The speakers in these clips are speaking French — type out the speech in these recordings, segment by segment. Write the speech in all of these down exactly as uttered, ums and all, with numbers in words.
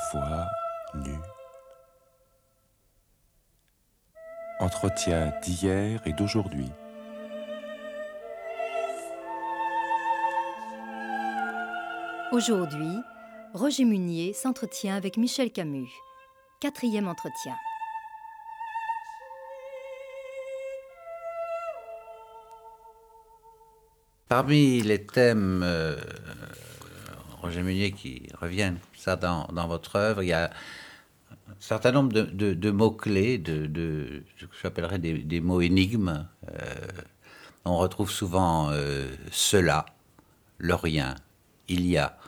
fois nu. Entretien d'hier et d'aujourd'hui. Aujourd'hui, Roger Munier s'entretient avec Michel Camus. Quatrième entretien. Parmi les thèmes, euh, Roger Munier, qui reviennent ça dans, dans votre œuvre, il y a un certain nombre de, de, de mots-clés, de, de, ce que j'appellerais des, des mots énigmes. Euh, on retrouve souvent euh, cela, le rien, il y a.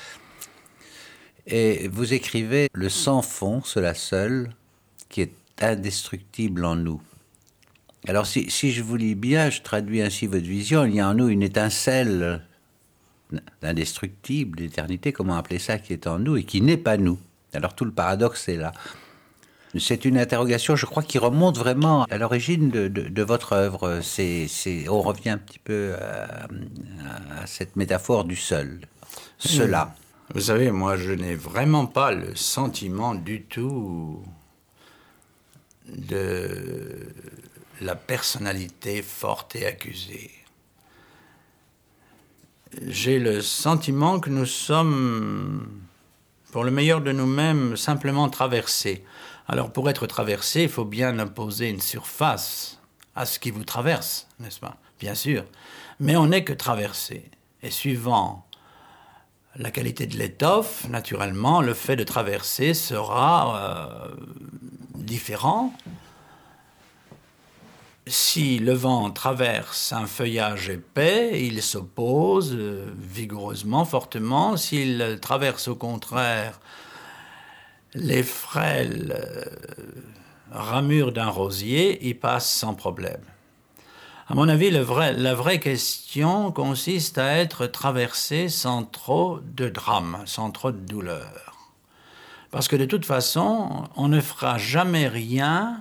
Et vous écrivez le sans fond, cela seul, qui est indestructible en nous. Alors si, si je vous lis bien, je traduis ainsi votre vision, il y a en nous une étincelle d'indestructible, d'éternité, comment appeler ça, qui est en nous et qui n'est pas nous. Alors tout le paradoxe est là. C'est une interrogation, je crois, qui remonte vraiment à l'origine de, de, de votre œuvre. C'est, c'est, on revient un petit peu à, à cette métaphore du seul, cela. Vous savez, moi, je n'ai vraiment pas le sentiment du tout de la personnalité forte et accusée. J'ai le sentiment que nous sommes, pour le meilleur de nous-mêmes, simplement traversés. Alors, pour être traversé, il faut bien opposer une surface à ce qui vous traverse, n'est-ce pas? Bien sûr. Mais on n'est que traversé. Et suivant la qualité de l'étoffe, naturellement, le fait de traverser sera euh, différent. Si le vent traverse un feuillage épais, il s'oppose euh, vigoureusement, fortement. S'il traverse au contraire les frêles euh, ramures d'un rosier, il passe sans problème. À mon avis, le vrai, la vraie question consiste à être traversé sans trop de drame, sans trop de douleur. Parce que de toute façon, on ne fera jamais rien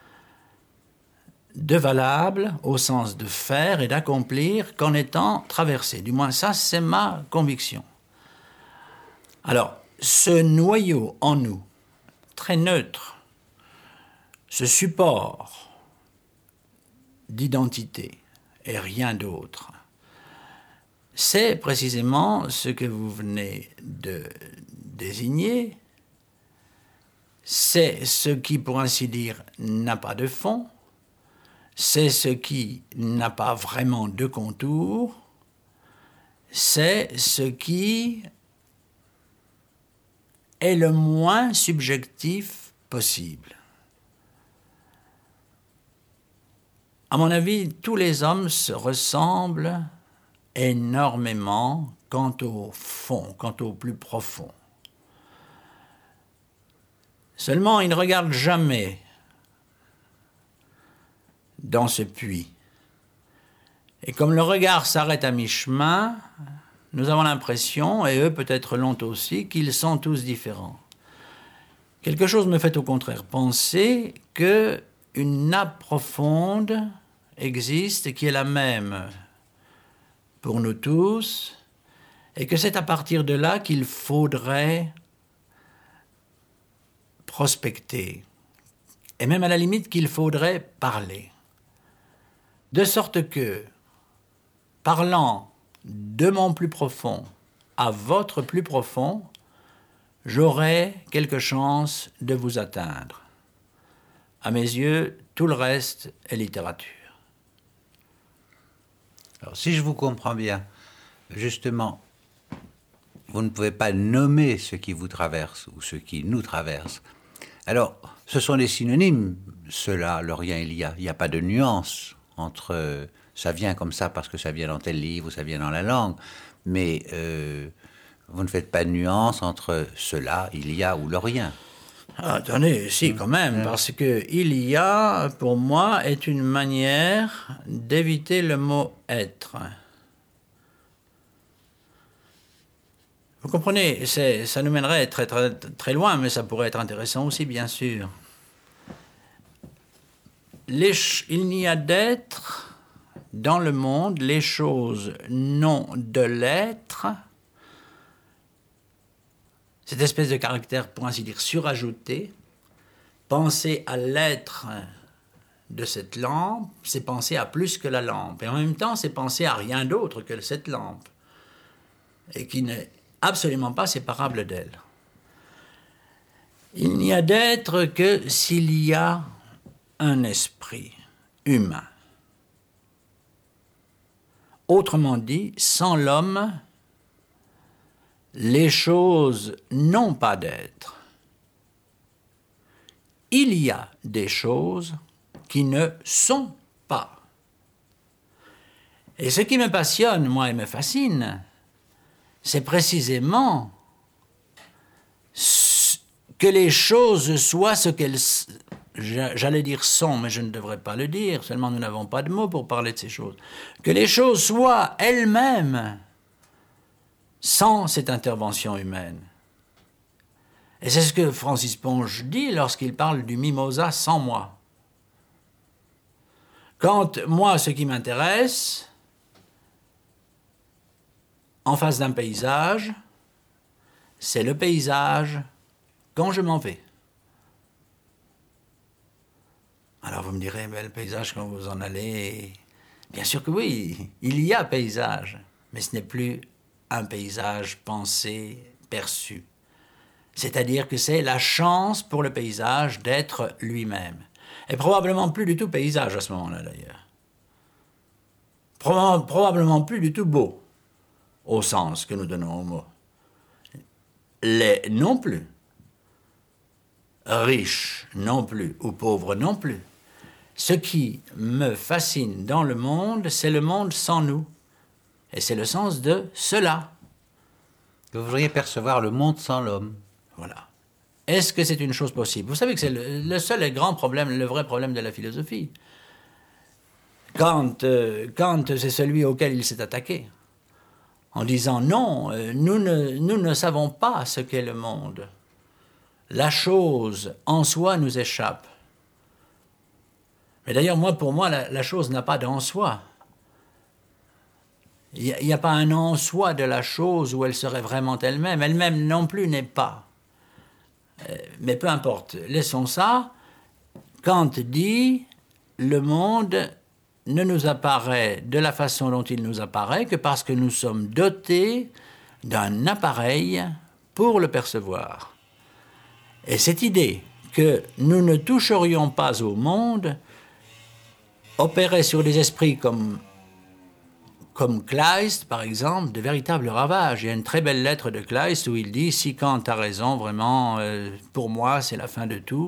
de valable au sens de faire et d'accomplir qu'en étant traversé. Du moins, ça, c'est ma conviction. Alors, ce noyau en nous, très neutre, ce support d'identité et rien d'autre, c'est précisément ce que vous venez de désigner. C'est ce qui, pour ainsi dire, n'a pas de fond. C'est ce qui n'a pas vraiment de contour. C'est ce qui est le moins subjectif possible. À mon avis, tous les hommes se ressemblent énormément quant au fond, quant au plus profond. Seulement, ils ne regardent jamais dans ce puits. Et comme le regard s'arrête à mi-chemin, nous avons l'impression, et eux peut-être l'ont aussi, qu'ils sont tous différents. Quelque chose me fait au contraire penser que une nappe profonde existe qui est la même pour nous tous et que c'est à partir de là qu'il faudrait prospecter et même à la limite qu'il faudrait parler. De sorte que, parlant de mon plus profond à votre plus profond, j'aurai quelque chance de vous atteindre. À mes yeux, tout le reste est littérature. Alors, si je vous comprends bien, justement, vous ne pouvez pas nommer ce qui vous traverse ou ce qui nous traverse. Alors, ce sont des synonymes, cela, le rien, il y a. Il n'y a pas de nuance entre euh, ça vient comme ça parce que ça vient dans tel livre ou ça vient dans la langue, mais euh, vous ne faites pas de nuance entre cela, il y a ou le rien. Ah, attendez, si, quand même, parce que « il y a », pour moi, est une manière d'éviter le mot « être ». Vous comprenez, c'est, ça nous mènerait très, très, très loin, mais ça pourrait être intéressant aussi, bien sûr. Les ch- il n'y a d'être dans le monde, les choses n'ont de l'être cette espèce de caractère, pour ainsi dire, surajouté, penser à l'être de cette lampe, c'est penser à plus que la lampe. Et en même temps, c'est penser à rien d'autre que cette lampe. Et qui n'est absolument pas séparable d'elle. Il n'y a d'être que s'il y a un esprit humain. Autrement dit, sans l'homme, les choses n'ont pas d'être. Il y a des choses qui ne sont pas. Et ce qui me passionne, moi, et me fascine, c'est précisément que les choses soient ce qu'elles, j'allais dire sont, mais je ne devrais pas le dire, seulement nous n'avons pas de mots pour parler de ces choses, que les choses soient elles-mêmes sans cette intervention humaine. Et c'est ce que Francis Ponge dit lorsqu'il parle du mimosa sans moi. Quand moi, ce qui m'intéresse, en face d'un paysage, c'est le paysage quand je m'en vais. Alors vous me direz, mais le paysage quand vous en allez... Bien sûr que oui, il y a paysage, mais ce n'est plus un paysage pensé, perçu. C'est-à-dire que c'est la chance pour le paysage d'être lui-même. Et probablement plus du tout paysage à ce moment-là, d'ailleurs. Proba- probablement plus du tout beau, au sens que nous donnons au mot. Les non plus. Riche non plus, ou pauvre non plus. Ce qui me fascine dans le monde, c'est le monde sans nous. Et c'est le sens de cela. Vous voudriez percevoir le monde sans l'homme. Voilà. Est-ce que c'est une chose possible? Vous savez que c'est le, le seul et grand problème, le vrai problème de la philosophie. Kant, euh, Kant, c'est celui auquel il s'est attaqué. En disant non, euh, nous, ne, nous ne savons pas ce qu'est le monde. La chose en soi nous échappe. Mais d'ailleurs, moi, pour moi, la, la chose n'a pas d'en soi. Il n'y a, a pas un en soi de la chose où elle serait vraiment elle-même. Elle-même non plus n'est pas. Euh, mais peu importe, laissons ça. Kant dit, le monde ne nous apparaît de la façon dont il nous apparaît que parce que nous sommes dotés d'un appareil pour le percevoir. Et cette idée que nous ne toucherions pas au monde opérait sur des esprits comme, comme Kleist, par exemple, de véritables ravages. Il y a une très belle lettre de Kleist où il dit « Si Kant a raison, vraiment, euh, pour moi, c'est la fin de tout »,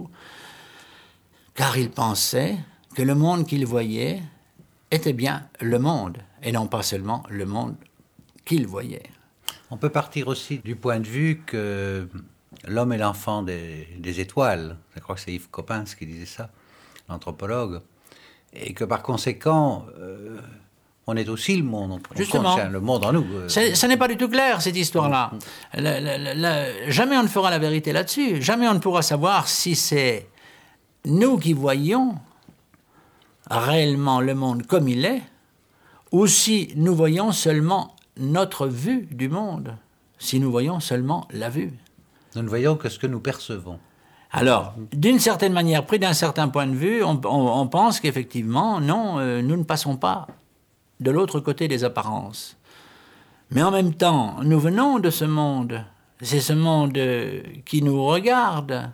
car il pensait que le monde qu'il voyait était bien le monde, et non pas seulement le monde qu'il voyait. On peut partir aussi du point de vue que l'homme est l'enfant des, des étoiles. Je crois que c'est Yves Coppens qui disait ça, l'anthropologue. Et que par conséquent, euh, on est aussi le monde. On Justement. contient le monde en nous. Ce n'est pas du tout clair, cette histoire-là. La, la, la, la, jamais on ne fera la vérité là-dessus. Jamais on ne pourra savoir si c'est nous qui voyons réellement le monde comme il est, ou si nous voyons seulement notre vue du monde, si nous voyons seulement la vue. Nous ne voyons que ce que nous percevons. Alors, d'une certaine manière, pris d'un certain point de vue, on, on, on pense qu'effectivement, non, euh, nous ne passons pas de l'autre côté des apparences. Mais en même temps, nous venons de ce monde. C'est ce monde euh, qui nous regarde.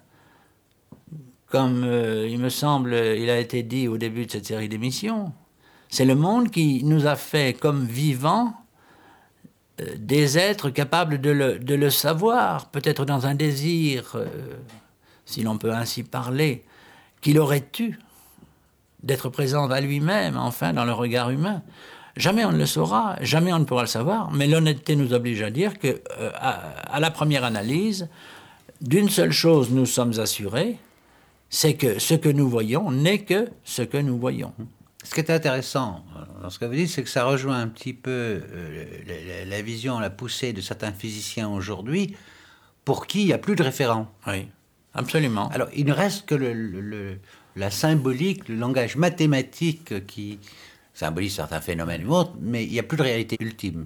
Comme euh, il me semble, il a été dit au début de cette série d'émissions. C'est le monde qui nous a fait comme vivants euh, des êtres capables de le, de le savoir, peut-être dans un désir... Euh, si l'on peut ainsi parler, qu'il aurait eu d'être présent à lui-même, enfin, dans le regard humain. Jamais on ne le saura, jamais on ne pourra le savoir, mais l'honnêteté nous oblige à dire que, euh, à, à la première analyse, d'une seule chose nous sommes assurés, c'est que ce que nous voyons n'est que ce que nous voyons. Ce qui est intéressant dans ce que vous dites, c'est que ça rejoint un petit peu euh, la, la vision, la poussée de certains physiciens aujourd'hui, pour qui il n'y a plus de référent. Oui. Absolument. Alors, il ne reste que le, le, le, la symbolique, le langage mathématique qui symbolise certains phénomènes ou autres, mais il n'y a plus de réalité ultime.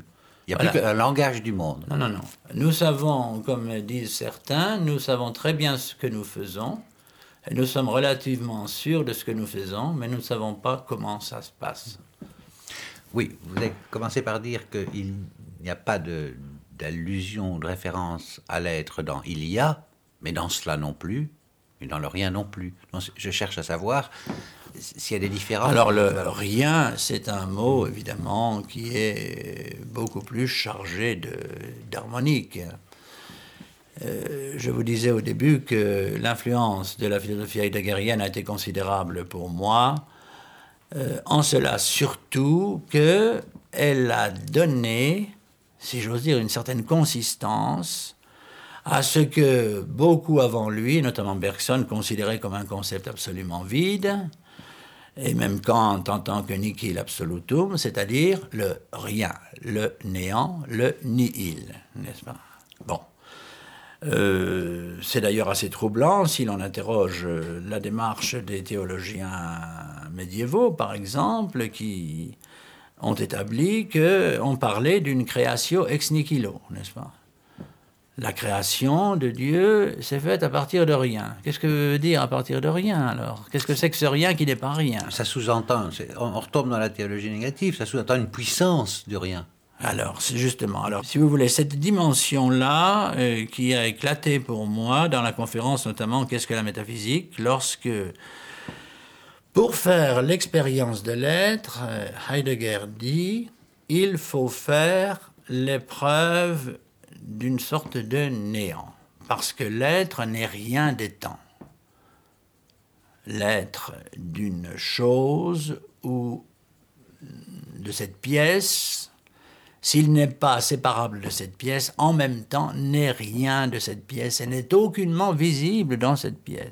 Il n'y a Voilà. plus qu'un langage du monde. Non, non, non. Nous savons, comme disent certains, nous savons très bien ce que nous faisons, et nous sommes relativement sûrs de ce que nous faisons, mais nous ne savons pas comment ça se passe. Oui, vous avez commencé par dire qu'il n'y a pas de, d'allusion, de référence à l'être dans « il y a », mais dans cela non plus, et dans le rien non plus. Donc, je cherche à savoir s'il y a des différences. Alors, le rien, c'est un mot, évidemment, qui est beaucoup plus chargé de, d'harmonique. Euh, je vous disais au début que l'influence de la philosophie heideggerienne a été considérable pour moi, euh, en cela surtout qu'elle a donné, si j'ose dire, une certaine consistance à ce que beaucoup avant lui, notamment Bergson, considérait comme un concept absolument vide, et même Kant en tant que nihil absolutum, c'est-à-dire le rien, le néant, le nihil, n'est-ce pas? Bon. Euh, c'est d'ailleurs assez troublant si l'on interroge la démarche des théologiens médiévaux, par exemple, qui ont établi qu'on parlait d'une créatio ex nihilo, n'est-ce pas? La création de Dieu s'est faite à partir de rien. Qu'est-ce que veut dire à partir de rien, alors? Qu'est-ce que c'est que ce rien qui n'est pas rien? Ça sous-entend, c'est, on, on retombe dans la théologie négative, ça sous-entend une puissance de rien. Alors, c'est justement, alors, si vous voulez, cette dimension-là, euh, qui a éclaté pour moi dans la conférence, notamment « Qu'est-ce que la métaphysique ?», lorsque, pour faire l'expérience de l'être, euh, Heidegger dit « il faut faire l'épreuve d'une sorte de néant, parce que l'être n'est rien des temps. L'être d'une chose ou de cette pièce, s'il n'est pas séparable de cette pièce, en même temps n'est rien de cette pièce et n'est aucunement visible dans cette pièce. »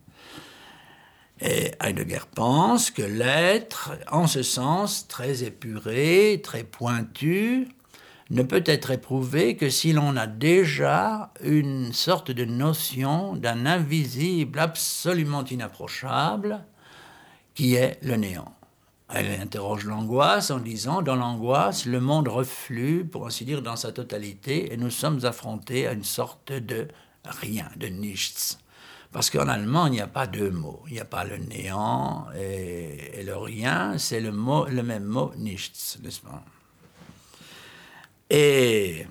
Et Heidegger pense que l'être, en ce sens très épuré, très pointu, ne peut être éprouvé que si l'on a déjà une sorte de notion d'un invisible absolument inapprochable qui est le néant. Elle interroge l'angoisse en disant « Dans l'angoisse, le monde reflue, pour ainsi dire, dans sa totalité, et nous sommes affrontés à une sorte de rien, de nichts. » Parce qu'en allemand, il n'y a pas deux mots. Il n'y a pas le néant et, et le rien, c'est le, mot, le même mot « nichts », n'est-ce pas? Et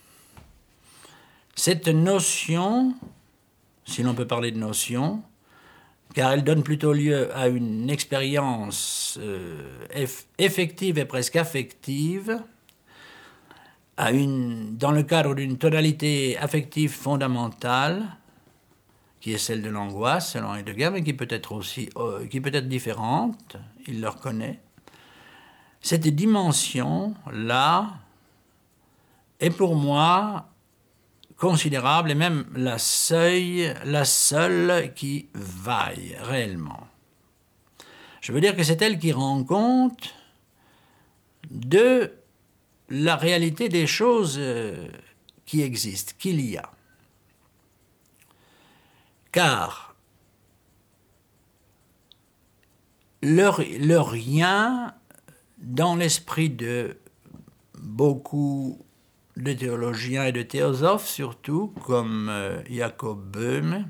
cette notion, si l'on peut parler de notion, car elle donne plutôt lieu à une expérience euh, eff- effective et presque affective, à une, dans le cadre d'une tonalité affective fondamentale, qui est celle de l'angoisse, selon Heidegger, mais qui peut être aussi, euh, qui peut être différente, il le reconnaît. Cette dimension-là est pour moi considérable et même la, seuil, la seule qui vaille réellement. Je veux dire que c'est elle qui rend compte de la réalité des choses qui existent, qu'il y a. Car le, le rien, dans l'esprit de beaucoup de théologiens et de théosophes surtout, comme euh, Jacob Böhme,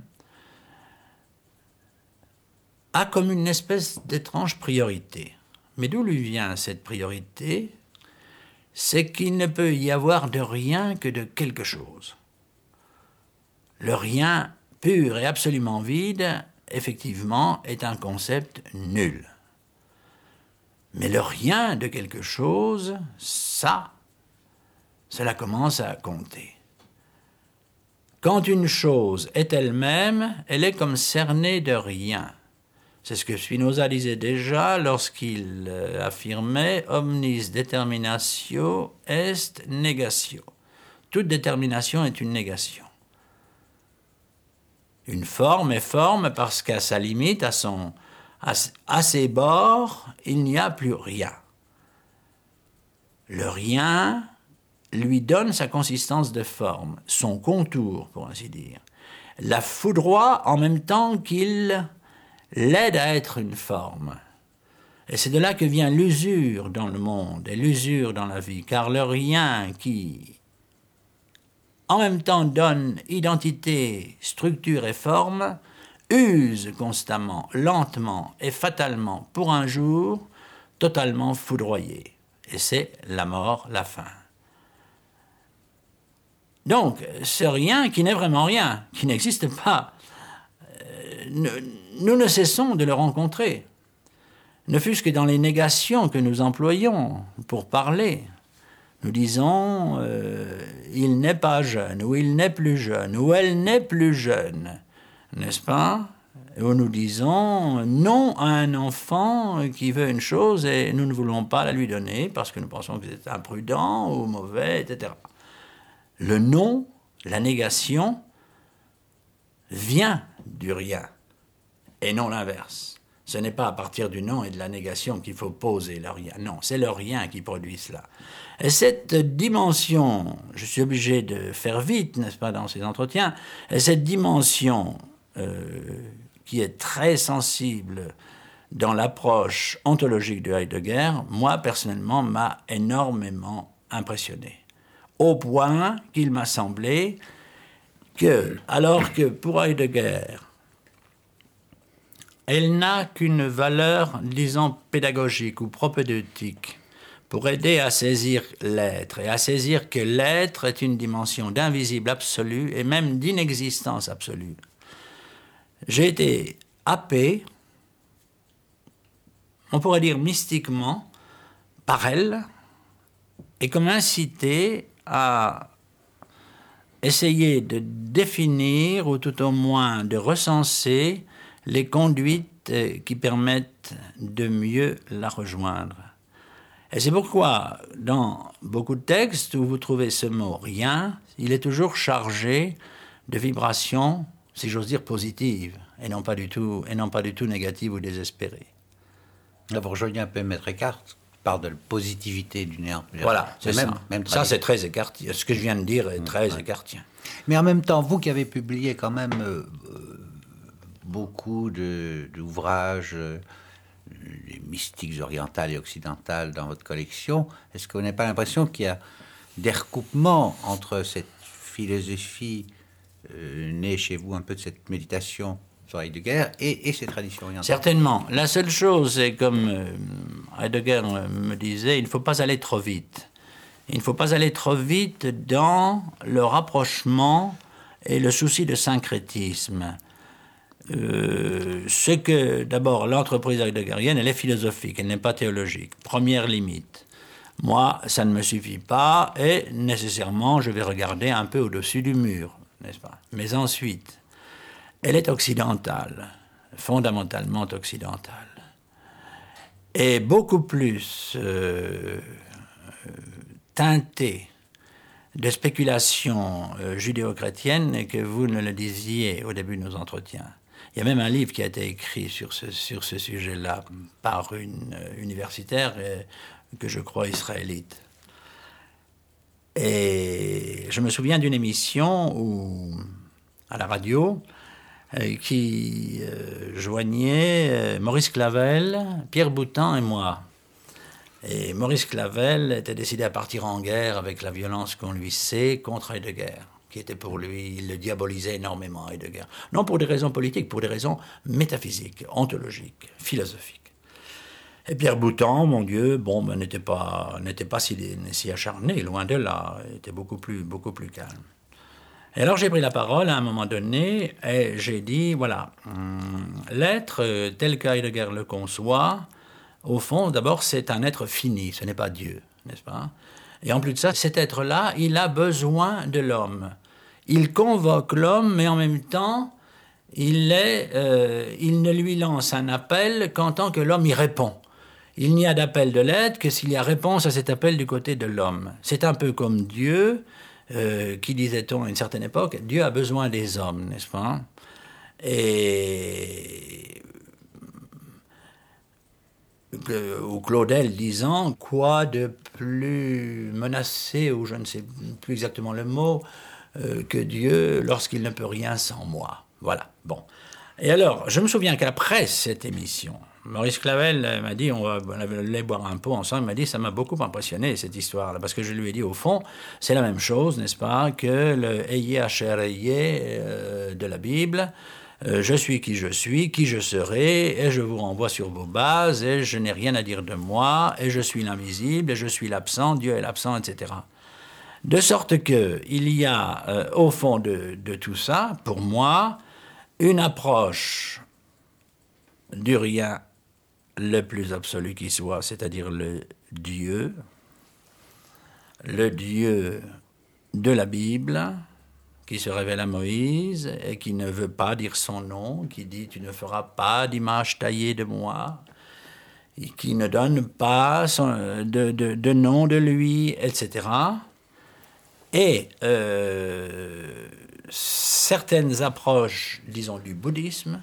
a comme une espèce d'étrange priorité. Mais d'où lui vient cette priorité? C'est qu'il ne peut y avoir de rien que de quelque chose. Le rien pur et absolument vide, effectivement, est un concept nul. Mais le rien de quelque chose, ça, cela commence à compter. Quand une chose est elle-même, elle est comme cernée de rien. C'est ce que Spinoza disait déjà lorsqu'il euh, affirmait « omnis determinatio est negatio ». Toute détermination est une négation. Une forme est forme parce qu'à sa limite, à, son, à, à ses bords, il n'y a plus rien. Le rien lui donne sa consistance de forme, son contour, pour ainsi dire. La foudroie en même temps qu'il l'aide à être une forme. Et c'est de là que vient l'usure dans le monde et l'usure dans la vie, car le rien qui, en même temps, donne identité, structure et forme, use constamment, lentement et fatalement, pour un jour, totalement foudroyé. Et c'est la mort, la fin. Donc, ce rien qui n'est vraiment rien, qui n'existe pas, euh, nous ne cessons de le rencontrer. Ne fût-ce que dans les négations que nous employons pour parler. Nous disons euh, « il n'est pas jeune » ou « il n'est plus jeune » ou « elle n'est plus jeune », n'est-ce pas? Ou nous disons « non à un enfant qui veut une chose et nous ne voulons pas la lui donner parce que nous pensons que c'est imprudent ou mauvais, et cetera » Le non, la négation, vient du rien et non l'inverse. Ce n'est pas à partir du non et de la négation qu'il faut poser le rien. Non, c'est le rien qui produit cela. Et cette dimension, je suis obligé de faire vite, n'est-ce pas, dans ces entretiens, et cette dimension euh, qui est très sensible dans l'approche ontologique de Heidegger, moi, personnellement, m'a énormément impressionné. Au point qu'il m'a semblé que, alors que pour Heidegger, elle n'a qu'une valeur, disons, pédagogique ou propédeutique pour aider à saisir l'être et à saisir que l'être est une dimension d'invisible absolu et même d'inexistence absolue. J'ai été happé, on pourrait dire mystiquement, par elle et comme incité à essayer de définir ou tout au moins de recenser les conduites qui permettent de mieux la rejoindre. Et c'est pourquoi, dans beaucoup de textes où vous trouvez ce mot « rien », il est toujours chargé de vibrations, si j'ose dire, positives, et non pas du tout, et non pas du tout négatives ou désespérées. Là, vous rejoignez un peu Maître Eckhart, qui parle de la positivité du néant. Voilà, c'est même, ça. Même ça, c'est très écartien. Ce que je viens de dire est très ouais. écartien. Mais en même temps, vous qui avez publié quand même euh, beaucoup de, d'ouvrages, euh, les mystiques orientales et occidentales dans votre collection, est-ce qu'on n'a pas l'impression qu'il y a des recoupements entre cette philosophie euh, née chez vous un peu de cette méditation sur Heidegger et, et ces traditions orientales? Certainement. La seule chose, c'est comme euh, Heidegger me disait, il ne faut pas aller trop vite. Il ne faut pas aller trop vite dans le rapprochement et le souci de syncrétisme. Euh, ce que, d'abord, l'entreprise heideggerienne, elle est philosophique, elle n'est pas théologique. Première limite. Moi, ça ne me suffit pas et nécessairement, je vais regarder un peu au-dessus du mur, n'est-ce pas? Mais ensuite, elle est occidentale, fondamentalement occidentale. Et beaucoup plus euh, teintée de spéculations euh, judéo-chrétiennes que vous ne le disiez au début de nos entretiens. Il y a même un livre qui a été écrit sur ce, sur ce sujet-là par une euh, universitaire euh, que je crois israélite. Et je me souviens d'une émission où, à la radio euh, qui euh, joignait euh, Maurice Clavel, Pierre Boutan et moi. Et Maurice Clavel était décidé à partir en guerre avec la violence qu'on lui sait contre Heidegger, qui était pour lui, il le diabolisait énormément, Heidegger. Non pour des raisons politiques, pour des raisons métaphysiques, ontologiques, philosophiques. Et Pierre Boutan, mon Dieu, bon, ben, n'était pas, n'était pas si, si acharné, loin de là, il était beaucoup plus, beaucoup plus calme. Et alors j'ai pris la parole à un moment donné et j'ai dit, voilà, hum, l'être tel qu'Heidegger le conçoit, au fond, d'abord, c'est un être fini, ce n'est pas Dieu, n'est-ce pas? Et en plus de ça, cet être-là, il a besoin de l'homme. Il convoque l'homme, mais en même temps, il, est, euh, il ne lui lance un appel qu'en tant que l'homme y répond. Il n'y a d'appel de l'être que s'il y a réponse à cet appel du côté de l'homme. C'est un peu comme Dieu, euh, qui disait-on à une certaine époque, Dieu a besoin des hommes, n'est-ce pas? Et... ou Claudel disant quoi de plus menacé, ou je ne sais plus exactement le mot, euh, que Dieu lorsqu'il ne peut rien sans moi. Voilà, bon. Et alors, je me souviens qu'après cette émission, Maurice Clavel m'a dit, on va on allait boire un pot ensemble, il m'a dit, ça m'a beaucoup impressionné cette histoire-là, parce que je lui ai dit, au fond, c'est la même chose, n'est-ce pas, que le Ayez Asher Ayez euh, de la Bible. Euh, je suis qui je suis, qui je serai, et je vous renvoie sur vos bases, et je n'ai rien à dire de moi, et je suis l'invisible, et je suis l'absent, Dieu est l'absent, et cetera. De sorte que il y a, euh, au fond de, de tout ça, pour moi, une approche du rien le plus absolu qui soit, c'est-à-dire le Dieu, le Dieu de la Bible, qui se révèle à Moïse et qui ne veut pas dire son nom, qui dit « tu ne feras pas d'image taillée de moi », et qui ne donne pas son, de, de, de nom de lui, et cetera. Et euh, certaines approches, disons, du bouddhisme,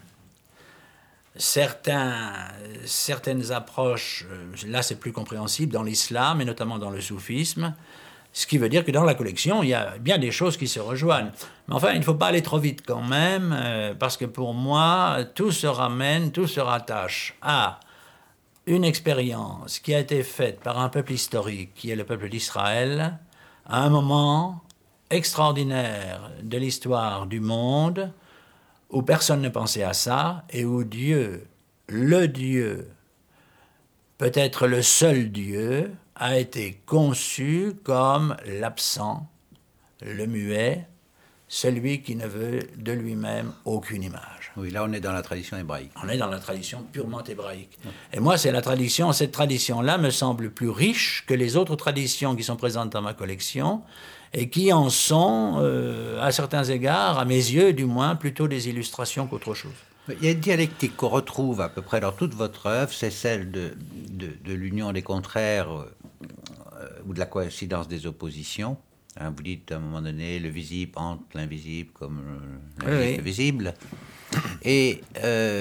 certains, certaines approches, là c'est plus compréhensible, dans l'islam et notamment dans le soufisme, ce qui veut dire que dans la collection, il y a bien des choses qui se rejoignent. Mais enfin, il ne faut pas aller trop vite quand même, euh, parce que pour moi, tout se ramène, tout se rattache à une expérience qui a été faite par un peuple historique, qui est le peuple d'Israël, à un moment extraordinaire de l'histoire du monde, où personne ne pensait à ça, et où Dieu, le Dieu, peut-être le seul Dieu, a été conçu comme l'absent, le muet, celui qui ne veut de lui-même aucune image. Oui, là on est dans la tradition hébraïque. On est dans la tradition purement hébraïque. Oui. Et moi, c'est la tradition, cette tradition-là me semble plus riche que les autres traditions qui sont présentes dans ma collection, et qui en sont, euh, à certains égards, à mes yeux du moins, plutôt des illustrations qu'autre chose. Il y a une dialectique qu'on retrouve à peu près dans toute votre œuvre, c'est celle de, de, de l'union des contraires euh, ou de la coïncidence des oppositions. Hein, vous dites à un moment donné, le visible hante l'invisible comme euh, l'invisible oui, oui. visible. Et euh,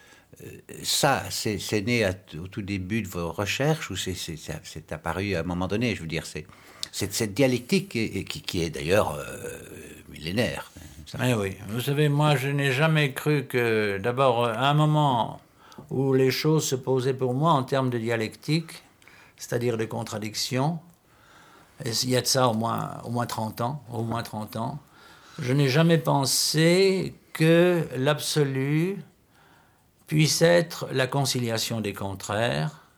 ça, c'est, c'est né à, au tout début de vos recherches ou c'est, c'est, c'est apparu à un moment donné, je veux dire, c'est... C'est cette dialectique qui, qui, qui est d'ailleurs euh, millénaire. Eh oui, vous savez, moi je n'ai jamais cru que, d'abord, à un moment où les choses se posaient pour moi en termes de dialectique, c'est-à-dire de contradiction, et il y a de ça au moins, au moins trente ans, au moins trente ans, je n'ai jamais pensé que l'absolu puisse être la conciliation des contraires,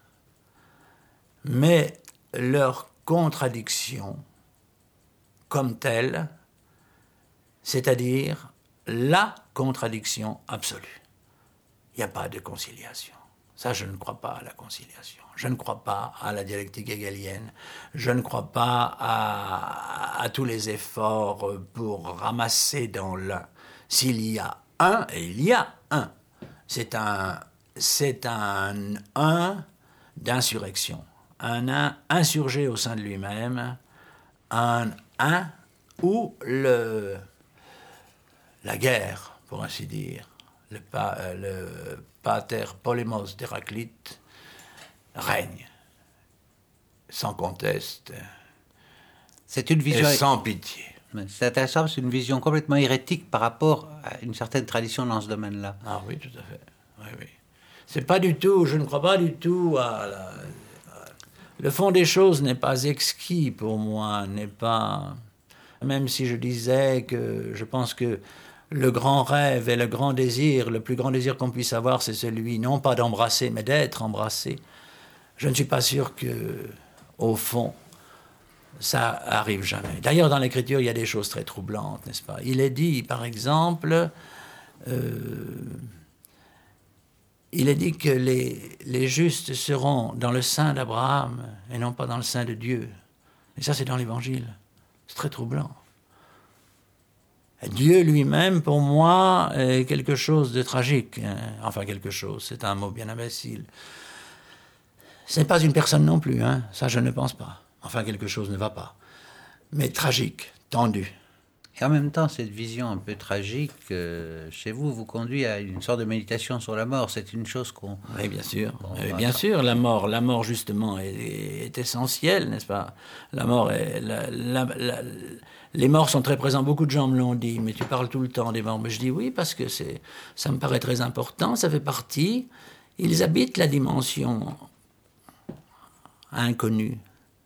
mais leur contradiction comme telle, c'est-à-dire la contradiction absolue. Il n'y a pas de conciliation. Ça, je ne crois pas à la conciliation. Je ne crois pas à la dialectique hegelienne. Je ne crois pas à, à tous les efforts pour ramasser dans l'un. S'il y a un, et il y a un, c'est un, c'est un un d'insurrection. Un un insurgé au sein de lui-même, un un où le, la guerre, pour ainsi dire, le, le pater polémos d'Héraclite règne, sans conteste, c'est une vision et sans pitié. C'est intéressant, c'est une vision complètement hérétique par rapport à une certaine tradition dans ce domaine-là. Ah oui, tout à fait. Oui, oui. C'est pas du tout, je ne crois pas du tout à la... Le fond des choses n'est pas exquis pour moi, n'est pas... Même si je disais que je pense que le grand rêve et le grand désir, le plus grand désir qu'on puisse avoir, c'est celui, non pas d'embrasser, mais d'être embrassé. Je ne suis pas sûr que, au fond, ça arrive jamais. D'ailleurs, dans l'écriture, il y a des choses très troublantes, n'est-ce pas? Il est dit, par exemple... Euh, Il est dit que les, les justes seront dans le sein d'Abraham et non pas dans le sein de Dieu. Et ça, c'est dans l'Évangile. C'est très troublant. Et Dieu lui-même, pour moi, est quelque chose de tragique. Enfin, quelque chose, c'est un mot bien imbécile. Ce n'est pas une personne non plus, hein. Ça, je ne pense pas. Enfin, quelque chose ne va pas. Mais tragique, tendu. Et en même temps, cette vision un peu tragique, euh, chez vous, vous conduit à une sorte de méditation sur la mort. C'est une chose qu'on... Oui, bien sûr. Oui, bien sûr, la mort, la mort justement, est, est essentielle, n'est-ce pas? La mort est... La, la, la, les morts sont très présents. Beaucoup de gens me l'ont dit, mais tu parles tout le temps des morts. Mais je dis oui, parce que c'est, ça me paraît très important. Ça fait partie... Ils habitent la dimension inconnue,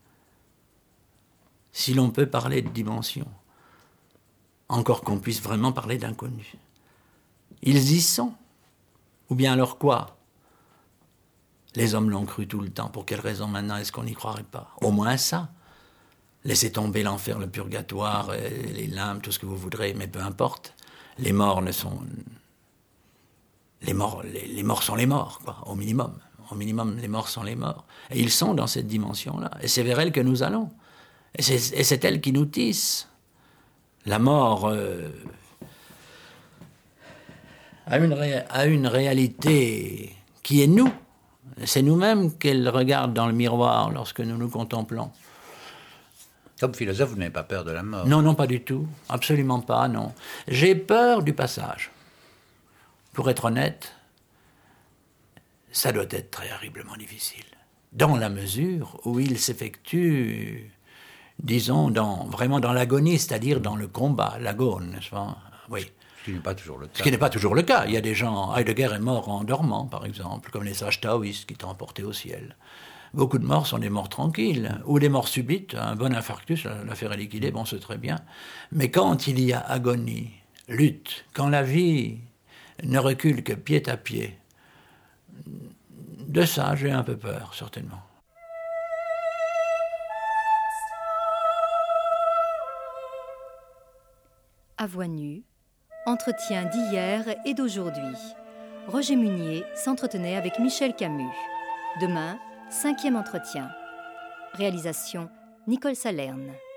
si l'on peut parler de dimension, encore qu'on puisse vraiment parler d'inconnu. Ils y sont. Ou bien alors quoi? Les hommes l'ont cru tout le temps. Pour quelle raison maintenant est-ce qu'on n'y croirait pas? Au moins ça. Laissez tomber l'enfer, le purgatoire, les limbes, tout ce que vous voudrez, mais peu importe. Les morts ne sont... Les morts, les, les morts sont les morts, quoi, au minimum. Au minimum, les morts sont les morts. Et ils sont dans cette dimension-là. Et c'est vers elle que nous allons. Et c'est, et c'est elle qui nous tisse. La mort euh, a, une ré, a une réalité qui est nous. C'est nous-mêmes qu'elle regarde dans le miroir lorsque nous nous contemplons. Comme philosophe, vous n'avez pas peur de la mort? Non, non, pas du tout. Absolument pas, non. J'ai peur du passage. Pour être honnête, ça doit être terriblement difficile. Dans la mesure où il s'effectue, disons, dans, vraiment dans l'agonie, c'est-à-dire dans le combat, l'agone, n'est-ce pas? Oui. Ce qui n'est pas toujours le cas. Ce qui n'est pas toujours le cas. Il y a des gens... Heidegger est mort en dormant, par exemple, comme les sages taoïstes qui t'ont emporté au ciel. Beaucoup de morts sont des morts tranquilles, ou des morts subites. Un bon infarctus, l'affaire est liquidée, bon, c'est très bien. Mais quand il y a agonie, lutte, quand la vie ne recule que pied à pied, de ça, j'ai un peu peur, certainement. À voix nue, entretien d'hier et d'aujourd'hui. Roger Munier s'entretenait avec Michel Camus. Demain, cinquième entretien. Réalisation Nicole Salerne.